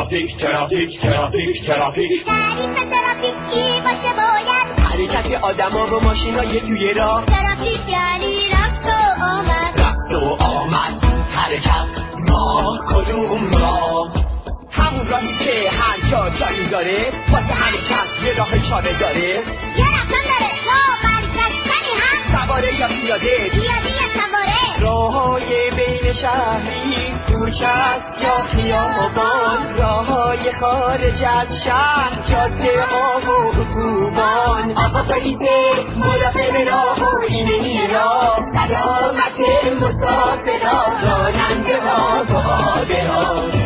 ترافیک تعریف ترافیکی باشه باید حرکت آدما و ماشینای توی راه. ترافیک یعنی رفت و آمد حرکت راه کدوم راه؟ همون راهی که هر جا جایی داره، واسه حرکت یه راه چاره داره. یه رفتن داره راه برگشتنی هم سواره یا پیاده سواره راههای بین شهری، کوچه است یا خیابان، راههای خارج از شهر، جاده ها و اتوبان. آقا پلیسه مراقب راه و ایمنی راه، سلامت مسافران، راننده ها و عابران.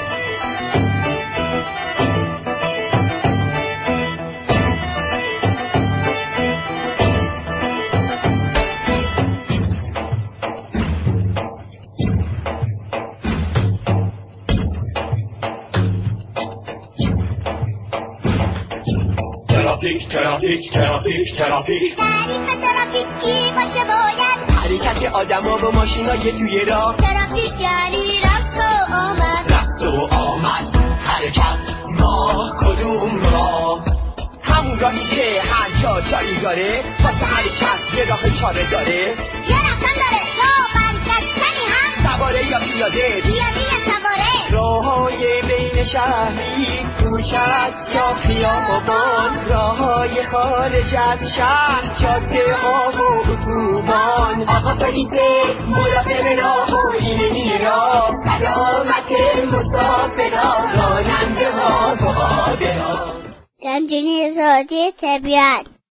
ترافیک تعریف ترافیکی باشه باید حرکت آدما و ماشینای توی راه. ترافیک یعنی رفت و آمد حرکت راه کدوم راه؟ همون راهی که هر جا جایی داره، واسه حرکت یه راه چاره داره. یه رفتن داره راه برگشتنی هم سواره یا پیاده سواره راههای بین شهری، کوچه است یا خیابان، راههای خارج از شهر، جاده ها و اتوبان. آقا پلیسه مراقب راه و ایمنی راه، سلامت مسافران، راننده ها و عابران. گنجینه زادی طبیعت